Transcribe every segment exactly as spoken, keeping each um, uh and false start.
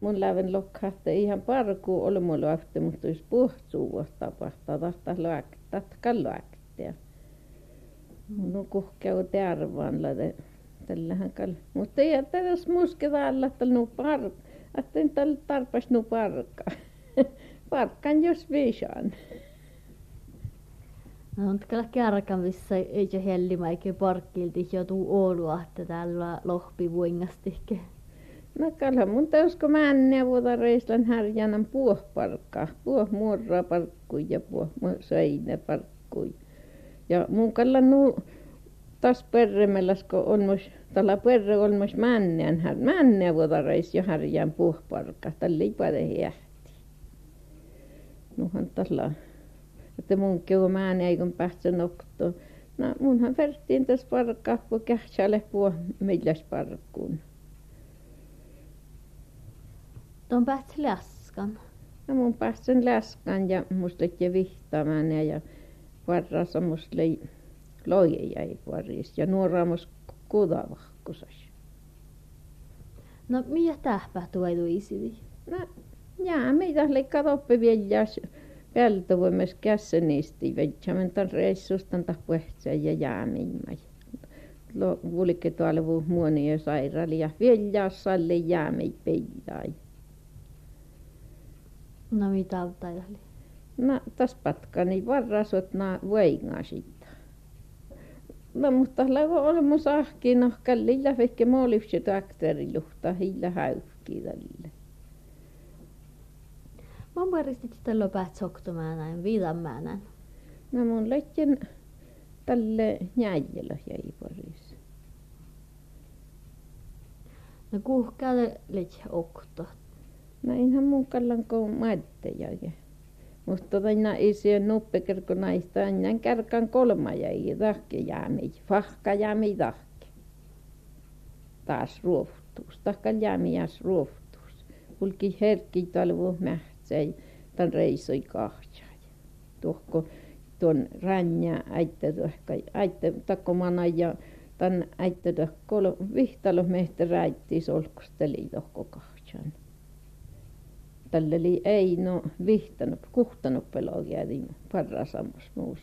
mun läven lokkahta ihan parku oli mulla ahti, mutta jos puhtsuu tapahtaa, tahtaa tahtaa lääkkeä. No kuhkeu tervaan läde. Tällähän kal. Mutta ei tässä musketa alla tällä park. Atteen tällä tarpas nu parkka. Parkkan jos viisaan. No on kyllä kärkan missä ei jo hellimäikin parkkilti joutuu Oulua, että täällä lohpi vuingastihke. No kalha mun teusko määnne vuota reislan härjänan puohparkkaa. Puoh muorraa parkkui ja puoh söine parkkui. Ja mun kallan nu taas perremelläsko on myös, tällä perre on myös männeen här, männeen vuota reis jo härjän puohparkkaa. Tällä liipade hiehti. Nuhan tällä, että mun keu määnne eikon päästä nokto. No munhan vertiin tässä parkkaa, kun kähtsäälle puoh milläs parkkuun. Tuon päästä läskan. No mun päästän läskan ja musta leki vihtamaan ja varrassa musta lei loje jäi varris ja nuoraamus kudavahkusas. No mitä tähpä tuodu isidi? No jää meitä leikkaa oppi vielä pelto voimas kässä niisti veitsämän tämän reissustan tapuhtseen ja jäämimmä. Vuolikke tuolla vuu muoni ja sairaali ja vielä salle jäämei peilai. No mitä auttajali? No tässä patkani varrasot na voingaa siitä. No mutta lavo olmus ahki no kallilla vekke moolipsi takteri luhta hillä häykki tälle. Mä varistit tällä päät soktomäänään, viidanmäänään. No mun leikkin tälle jäijällä jäi varis. No kuhkaalle leikki okto. No inhan mun kallan koon maittejakin. Mutta tänä isiä nuppekerko naista aina kärkan kolma jäi tahki jäämi. Fahka jäämi tahki. Taas ruohtuus. Tahka jäämi jäs ruohtuus. Kulki herkki talvu mähtsei. Tän reisoi kahtsai. Tuohko tuon ränjä äitte tuohka. Äitte takkomana ja tän äitte tuohko vihtalo mehtä räitti solkusteli tuohko kahtsaan. Tällä oli ei no vihtanut, kuhtanut pelogia niin parasamos muus.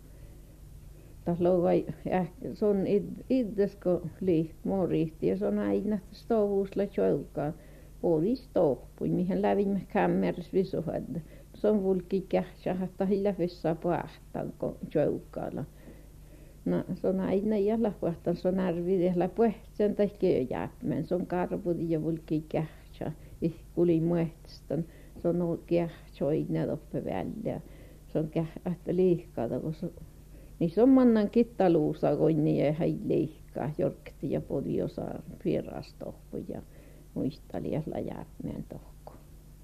Tällä vai se on itsesko li morihti ja se on aina stovuusla joukaa. Oli stohpui, mihin lävimme kämmeris visuhad. Se on vulki kähtsä, että hillä vissaa pahtaan kun joukaalla. No se on aina jällä pahtaan, se on arvidella puhtsen tai köjääpmen. Se on karvudi ja vulki kähtsä. Ihkuli muehtistan. Se on ollut kähtsöinä toppe väliä. Se on kähtä liikkaata, kun se niin se on mannan kittaluusa, kun niin ei hän liikkaa. Jorkti ja podi osaa vierastohpu ja muistelijalla jääpmeen tohku.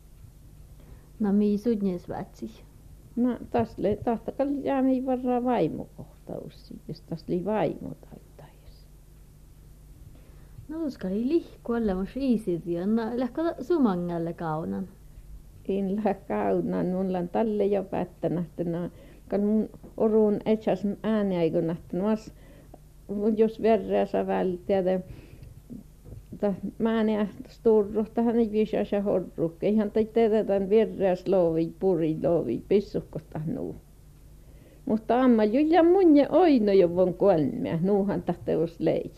No mii sudnes vätsi? No taas le tahtakal jäämi varraa vaimokohtaus, jos taas li vaimo taittais. No tuskali lihku olemus iisit ja no lähkö sumangalle kaunan? En lähde kaunan, mulla on tälle jo päättänyt, että kun mun orun etsas ääniäikön, että jos verreässä välttää, että mä ääniä sturruhta, hän ei viisas ja horruhke. Ihan teitä tämän verreäs loovi, puri loovi, pissuhkosta nuu. Mutta amma juja munne oino jo von kolmea, nuuhan tahteus lei.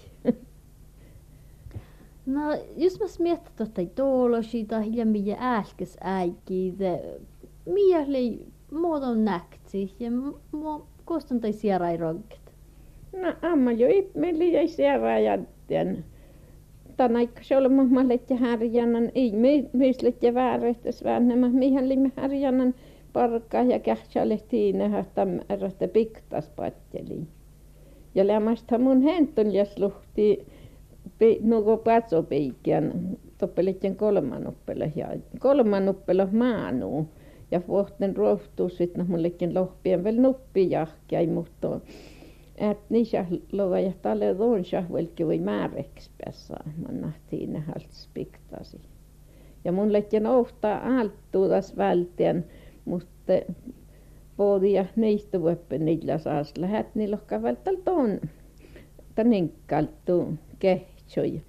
No, jos mä miettä totta tuolosi tai hiljemmin äsken äikkiä, miä oli muodon näkti ja koston tai sierai rogget? No, amma jo meillä ei sierai jättien. Tänä aikka se oli mun mallet ja härjänän, ei miislet ja väärehtäs väännemä, mihän limme härjänän parkkaa ja kähtsäälle tiinä, että ärrästä piktas patteliin. Ja lämmästä mun henton jäs luhti nuko patsopiikkiän toppelitten kolmanuppele ja kolmanuppele maanuu ja vuotten rohtuu sitten mullekin lohpien väl nuppi jahkia mutta et niissä lova ja talle on sahvelki voi määräksi päässä man nahtiin ne halts piktasi ja mullekin ohtaa alttuutas vältien mutta podi ja niistä vuoppe niillä saas lähet niillä lohka välttäl ton taninkaltu kehtsoi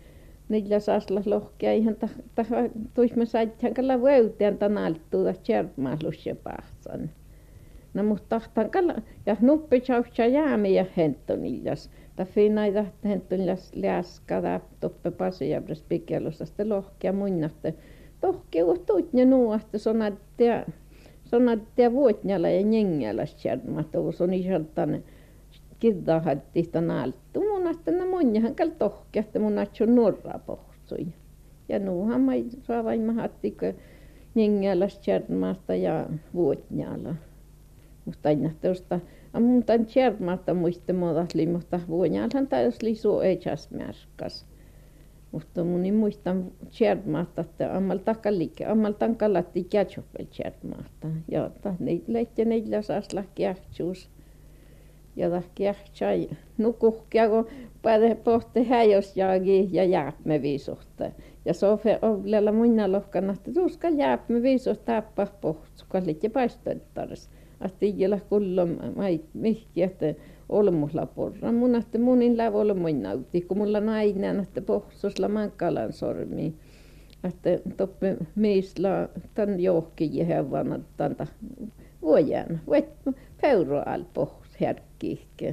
niillä saasla lohkea ihan ta tuis me saithan kalla vöytään tanaltuuda tjärmaalus ja pahtsan. No mutta tahtan kalla ja nuppi chautsa jäämi ja hentonillas. Ta finaida hentonillas läskada toppe pasijabres pikelosasta lohkea muinnatte. Lohkea tuut ja nuohte sonattia sonattia vuotnjala ja njengäläs tjärmaatuus on isoltanne. Kirdahalti tanaltu mun astana monjahan kal tohkea että mun atsu norra pohtsui. Ja nuuhan mai saavain mahattikö njengäläs tjärmaasta ja vuotnjala. Musta aina tuosta, a mun tämän tjärmaasta muiste modasli, mutta vuotnjalhan taisi suo eitsas märskas. Mutta mun ei muistan tjärmaasta, että ammal takaliike, ammal tankalatti kätsopel tjärmaasta. Ja niitä leittä niillä saas lähkiähtsuus. Ja lähkiähtsai nukuhkia, kun päälle pohti häjosjaagi ja jääpme viisuhta. Ja sofe ovlella muina lohkana, että tuuska jääpme viisuhta tappaa pohtsuka, liitti paistoittaras. Asti jälä kullon mihki, että olmusla porra. Mun että munin läv olmoinauti, kun mulla nainen, että pohsusla mankalan sormi. Että toppe miisla tän johki jehävana tanta vuojan. Voit peuro al pohs härkkiihke.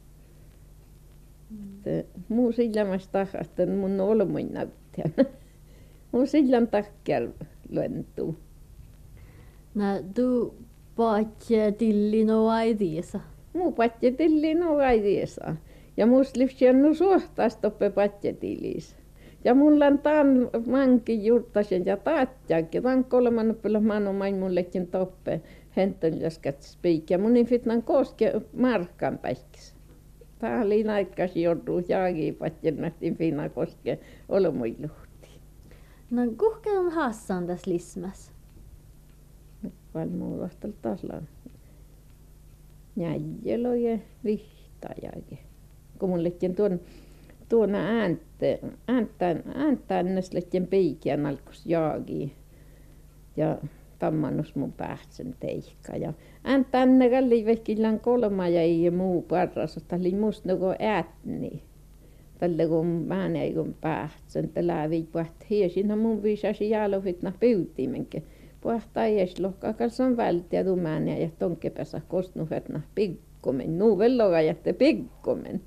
Mm. Muu sillämäs tahas, että mun olmoinauti. Mun sillän takkär luentuu. No, du patje tilli no aidiesa. Muu patje tilli no aidiesa. Ja musta lyhtsien suhtaas toppe patje tillis. Ja mulla on taan mankin juurtasen ja taatjakin. Taan kolman pöllä manu main mullekin toppe. Hentön jaskat spiik. Ja munin fitnan koske markkan päikkis. Tää oli naikkas jordu jaagi patje nähtiin fina koske olmuiluhti. No, kuhke on haassan tässä lismässä? Valmuudastal tasla jäljelo vihtajakin. Kun mullekin tuon tuona ääntä ääntään ääntäännäslekin piikään alkus jaagi ja tammannus mun pähtsen teikka ja ääntäännä kalli vehkillään kolma ja ei muu parras oli must nagu äätni tälle kun mä näin kun pähtsen tällä viippuat hiesinä mun viisasi jälofitna pyytimenke. Puhtaa ees lohkaakas on vältiä tumääniä ja tonkepäässä kostnuhetna pikkomen. Nuuvelloga jätte pikkomen.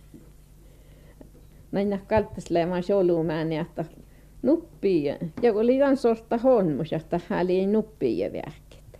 Näin kalttas leemaan solumääniä, että nuppii. Ja kun oli tämän sorta honmus, että hän ei nuppii ja vähket.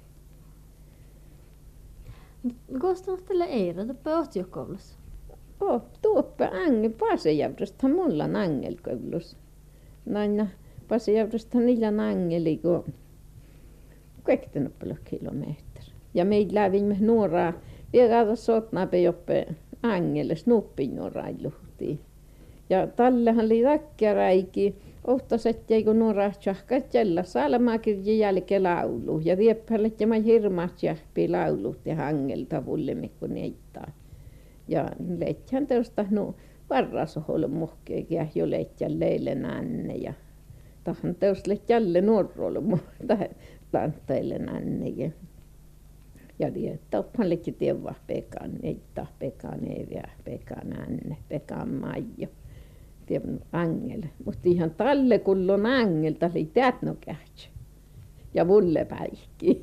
Kostunut tälle Eira, tuppe ohtiokoulussa? Oh, tuoppe angel, Paasejärvestä mulla on angelkoulussa. Näin Paasejärvestä niillä on angeli, kun kuitenkin kilometri. Ja meillä lävimme nuoraa, vielä sotnaape joppe angeles nuppin nuorailuhtiin. Ja tallehan oli rakkeräiki, ohtasettei kun nuoraa tjahkat jällä salmakirji jälkeen laulu. Ja vieppälle ja mä hirmaat jähpii laulut ja hangelta vullemme kun neittaa. Ja leithän teosta nu varrasoholu muhkeekin jo leitän leille nänne ja tahan teosta leit jälle nuorrolu muhtaa. Planteille nännikin. Ja liettooppan leikki tievä pekan, neittaa pekan, eviä pekan, nänne, pekan maijo. Tievän angel. Mutta ihan talle kullon angelta oli tätnokähtsä. Ja vulle päihki.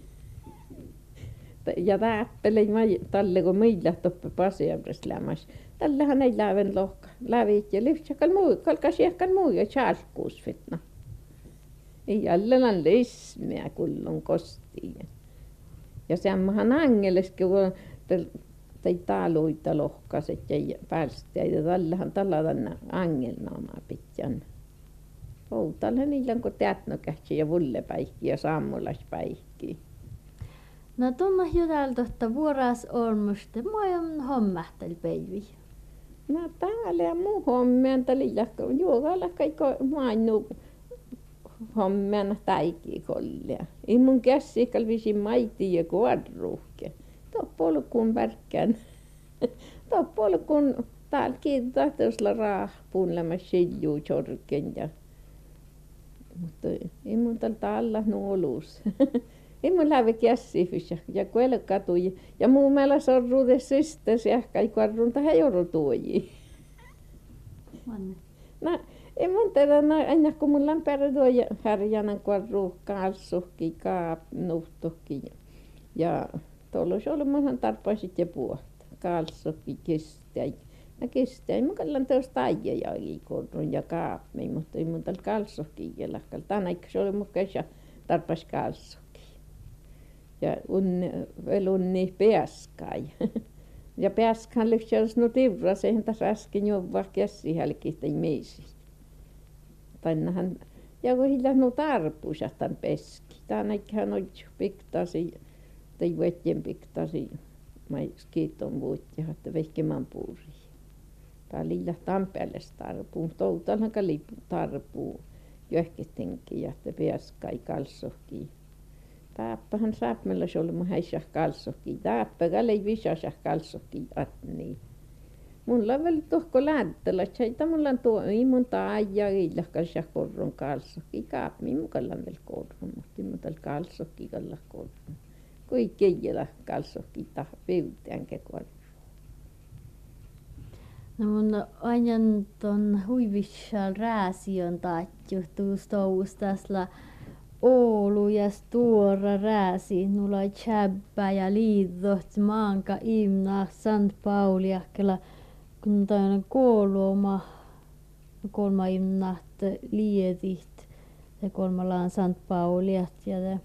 Ja täppelin talle kun millä toppe Paasejärvessä lämmäs. Tällähän ei läven lohka. Lävit ja lyhtsakal muu, kalkas jehkan muu ja tjälkuusfitna. Ei jälleen lismiä kullon kostiin. Ja semmohan angeleskin, kun tei taaluita lohkaset ja päästä. Ja tällähän tällainen angelnaamaa pitjan. Poutalle niillä kun tätnokähtsä ja vullepäihki ja sammulaispäihki. No tunna juteltu, että vuoras olmusta. Moi on hommähtel päivi. No täällä ja muu hommeen tällä juokalla kaikko mainu hommena täikki kollia. Ei mun käsikal visi maiti ja kuadruhke. Tuo polkuun värkkään. Tuo polkuun täällä kiitos tuossa raahpuun lämmä siljuu jorken ja. Mutta ei mun tältä alla nuolus. Ei mun lähde käsifys ja kuelkatui. Ja muu meillä sorruude sisters ja kaikki kuadruun tähän joudun tuojiin. No, Ei mun tiedä, no, ennen kuin mulla on perä tuo härjänän korru, kalsukki, kaap, nuhtukki. Ja tuolla olisi ollut muhan tarpaisit ja puhta. Kalsukki, kistäi. Ja kistäi, mulla on tuosta aieja korrun ja kaapmi, mutta ei mun täällä kalsukki jälkeen. Tänä eikö se oli mun kesä tarpais kalsukki. Ja unni, vielä unni pääskai. Ja pääskaan lyhtsä no tivra, sehän tässä äsken juovaa käsi hälkihtäin meisi. Tännehän, ja kun hiljas no tarpuus, tämän peski. Tänä eiköhän ollut piktasi, tai vetjen piktasi, mai skiiton vuotia, että vehkemään puuri. Tää liian Tampeelles tarpuu, toutalhan liipu tarpuu, johkettenkin, ja että pääskai kalsokki. Taappahan saapmella se oli mun häissä kalsokki. Taappakaan ei visassa kalsokki atni. Mulla on vielä tohko lähtellä, että mulla on tuo, ei mun taajaa illahkas ja korron kalsokki. Kaapmi mukalla on vielä korron, mutta ei mun täällä kalsokki kalla korron. Kui keijällä kalsokki taha pyytäänkä korron. No mun aina ton huivissal rääsi on taatju tuus täsla Oulu ja Stora rääsi, nulla on Tjäbbä ja Liidot, Maanka, Imna, Sant Pauliakkela, kun on kolma, kolma Imnat, Liedit, ja kolmalla on Sant Pauliat ja te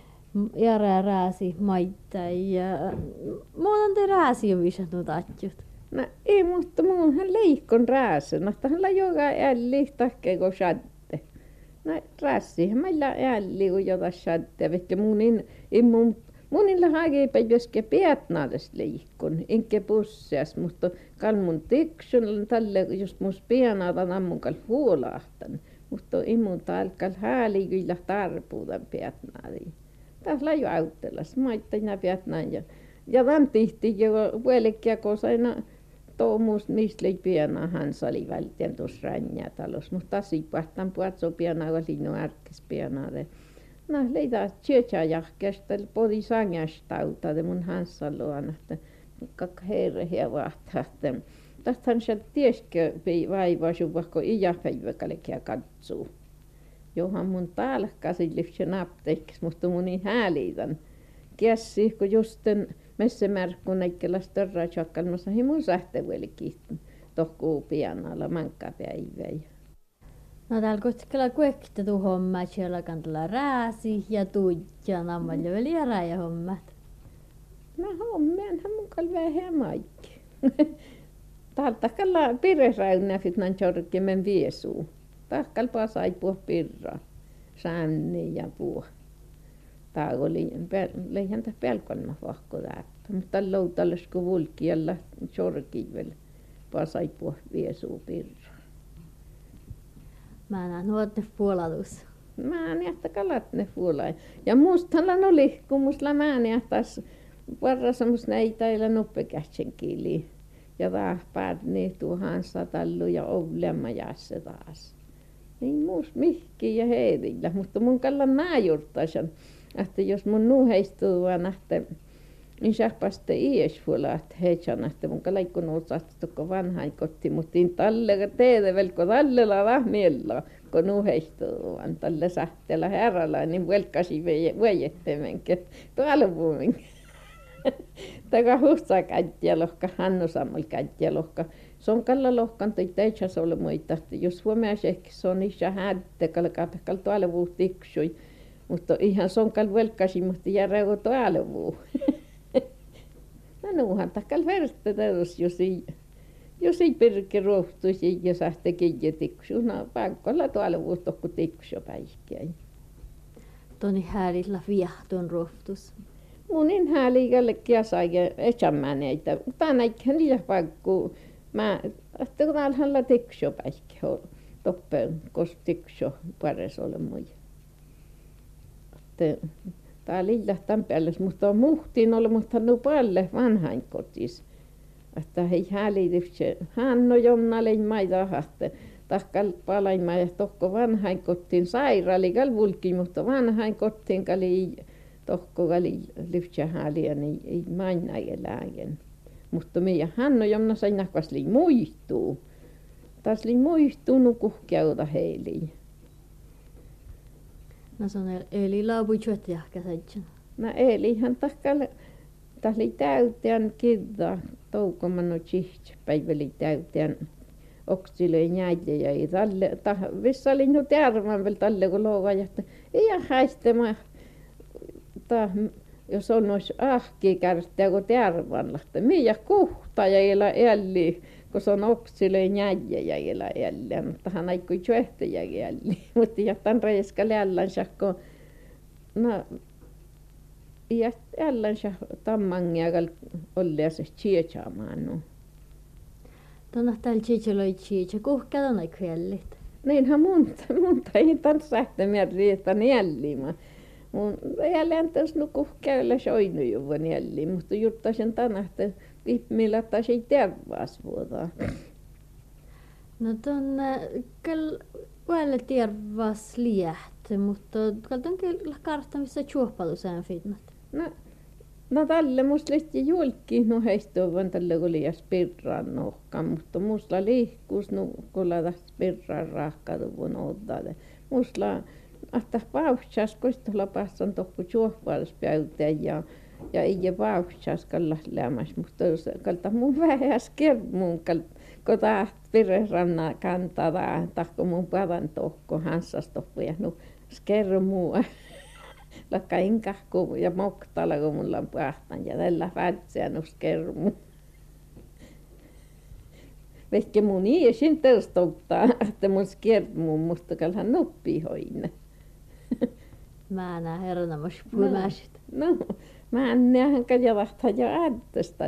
Jara rääsi maita ja muuta te rääsi on visannut atjut. No ei, mutta muunhan leikon rääsen, että hänellä joka älli tahkeeko shadde. No rääsihän meillä älli kun jota shadde, vettä munin, ei mun, munilla hakeepa joskin pietnaades leikon, enkä pussias, mutta kalmun tiksun tälle just mus pienaadan ammunkal huolahtan, mutta ei mun talkal hääli kyllä tarpuutan pietnaadiin. Tässä on jo auttelas, maittain pietnaan ja ja tämän tihti jo vuolikkia kosaina tuommoista mistä oli pienaa Hansa oli välttäen tuossa Ränjätalossa, mutta tasipahtan puhatso pienaa oli no ärkkäs pienaa. No leitä tjötsä jahkästä, podi sangastauta, te mun Hansa luona, että kakka herreä vahtaa, että tästähän se tieskö vaivaa sun vaikka iäpäiväkällekin katsoo. Johan mun talkkasin lyhtsän apteekkis, mutta mun niin häälitän. Käsi, kun justen messemärkkun eikkellä störra tjokkalmassa himun sähtevuelikin tohkuu pianalla mankkapäivää. No täällä koskella kuekta tuu homma, siellä kantella rääsi ja tuijja nammalle vielä järä hommat. No hommianhan mun kal vähän maikki. Täältä kalla piresräynnä fitnan tjorkkimen viesuu. Tahkal pasai puh pirraa, sänni ja puh. Tää oli, leihän tää pelkonna vahko täppä, mutta loutalles kun vulkialla tjorkivel pasai puh viesuu pirraa. Mä näen nuotte puolatus. Mä näen, että kalat ne puolai. Ja mustahan oli, kun musta mä näen taas varra semmos näitä nuppekähtsen kiili. Ja tahpaat niin tuohan satallu ja ovlemma jässä taas. Niin muus mihki ja heirillä, mutta mun kallan naajurtaisan, että jos mun nuu heistuu vaan, että niin sähpäste ies puolella, että heitsan, että mun kallan kun osaat tokko vanhain kotti, mutta niin talle teede velko tallella rahmiella, kun nuu heistuu vaan talle sähteellä herralla, niin velkasi vejettemenkä tuolla puhuminkä. Taka huhtaa kättiä lohka, Hannu Sammol kättiä lohka. Se on kalla lohkan toi teitsas ole muita, että jos huomias ehkä se on isä hädde, kalla kaapekal tuolla vuu tiksui. Mutta ihan se on kalla velkasi, mutta järä on tuolla vuu. No nuuhan takkal verste teus, jos ei, jos ei pirkki rohtuisi ja sähte kiinni tiksu. No paikalla tuolla vuu tokku tiksu päihkiä. Toni häärillä viahton rohtus. Munin hääliikallekin sai etsämään näitä. Tänä ikään liian vaikku. Mä, että kun alhaalla tiksio päikki on toppeen, koska tiksio pares ole muja. Tää on liian tämpäälles, mutta on muhtiin ollut, mutta on paljon vanhain kotis. Että hei hääliityksä. Hanno jomnalle maita hahte. Tahkal palaimaa ja tokko vanhain kotiin sairaali kalvulki, mutta vanhain kotiin kali tohko kali lyhtsä hääliä, niin ei maina elägen. Mutta meidän Hanno jomna sai nahkas lii muistuu. taas oli muistunut kuhkeuta heiliin. No se on eli laavui juotjahka seitsemän. No elihan tahkalle, taas oli täyteen kirjaa, toukomano chihtsi, päiväli täyteen oksilöi näitä ja ei talle, tah, vissa oli nyt järvan vielä talle kun louva, että ei haistema, tah, jos on nois ahki kärsiä kun järvanlahta, miä kuhta ja elä älli, kun se on oksilöi näitä ja elä älli, mutta hän aikoi juohtaja älli, mutta jätän reiska lällänsä, kun no, ja ällänsä tammangia ollia se tsietsaamaan nu. Tuonne täällä tsietseloi tsietsä, kuhkaa tuonne kvellit. Niinhän mun, mun ei tämän sähtämiä riittää jäljiin. Mun jälleen tässä nukuhkäyllä soinu juvan jäljiin, mutta juttaisin tänä, että vippimillä taisi tervaasvuotaa. No tuonne kyllä väelle tervaas liähti, mutta kaltan kyllä kartta, missä juoppalusään fitnat. No, no tälle musta lehti julkki, no heistä on tälle kun liias pirraan nohkaan, mutta musta liikkuus, no kun laitas pirraan rahkaa vuonna ottaa. Musta ahta vauhtsas, kun tuolla passan tohku juoppailuspäyteen ja ja ei vauhtsas kallas lämmäs, mutta jos kalta mun vähäs kermuun, kun taht pirrannaa kantaa, tahko mun pavan tohko, hanssas tohko ja no skermua. Lakka inkahku ja moktala, kun mulla on pahtan ja tällä vätsiä nuskermu. Vehke mun iäsin törstottaa, että mun skermu musta kalhan nuppi hoina. Mä näen herrana mus puhumäsit. No, mä en nähän kajavahtaa jo äättästä.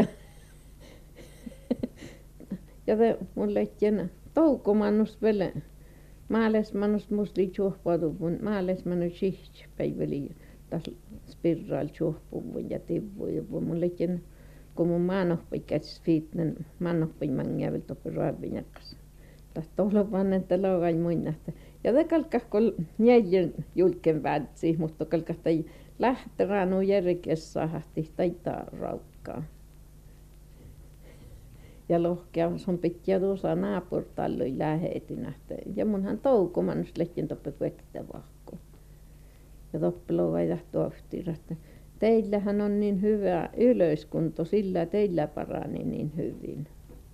Ja te mun lehtien toukomannus vielä. Maalesmanus musli juohpaatuvun, maalesmanus sihtsi päiväli taas spirraal juohpuvun ja tivvujuvun. Mun lehtien, kun mun maanohpai käsis fiitnen, maanohpai mangia vielä toppi raavinakas. Taas tuolla vaan, että laukai muinahta. Ja te kalkkas, kun jäijän julken vädsi, mutta kalkkas tai lähteraanu järkes saahti taitaa raukkaa. Ja lohkea on pitkiä tuossa naapurtalloi lähetinä. Ja munhan toukomannus lehtien toppe kuekta vahko. Ja toppelova ei tahtoahti, että teillähän on niin hyvä ylöskunto, sillä teillä parani niin hyvin.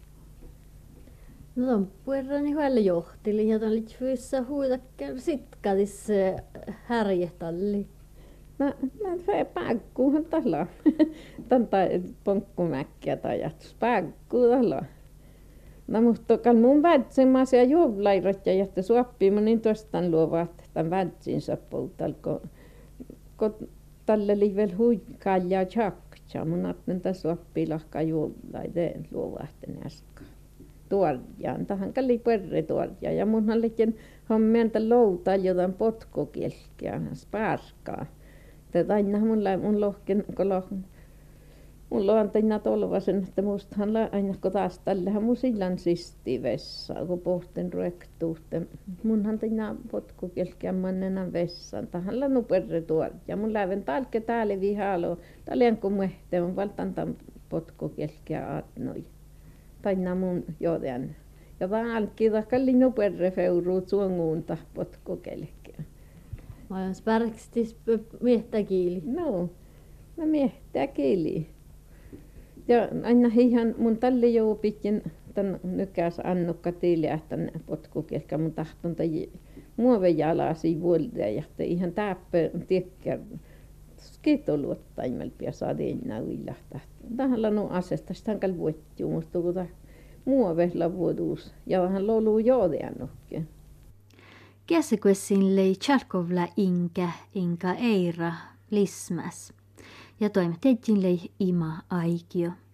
No ton puerrani hyvällä johtili ja ton liittyvissä huitakkeen sitkadis härjehtalli. No, no se paikkuuhan tällä. Tanta ponkkumäkkiä tai jätys paikkuu tällä. No mutta kal mun vätsemaisia juovlairat ja jättä suoppiin, niin tuostaan luovat tämän vätsinsä poltal, kun, kun tälle oli vielä huikkaajaa tjaktja. Mun ajattelin, että suoppii lahkaa juovlaiteen luovahten äsken. Tuorjaan, tähän kalli perre tuorjaa. Ja munhan olikin hommien loutaa jotain potkokielkeä, sparkaa. Tätä aina mulla mun lohken, kun lohken. Mulla on aina tolvasen, että mustahan aina kun taas tällähän mun sillan sisti vessa, kun pohten ruektuuhten. Munhan aina potkukelkeä mannena vessan. Tähän lannu perre tuorjaa. Mun läven talke täällä vihalo. Tälleen kun muehteen on valtantan potkukelkeä aatnoi. Taina mun joden. Ja valkki takalli nu perre feuruut suonguunta potkukelkeä. Mä oon sparkstis miehtä kiili. No, mä miehtää kiili. Ja aina ihan mun talle jou pitkin tän nykäs annukka tiiliä tän potkukelkä mun tahton tai muovejalasi vuolta ja ihan täppä tiekkär skitoluottaimel pia saadeenna uillahta. Tähän lanu asesta sitä kal vuottiu musta kun muovehla vuoduus ja vähän lolu joodeannokke. Käsikuessin lei Tšarkovla Inkä, Inka Eira, Lismäs. Ja toimet lei Ima Aikio.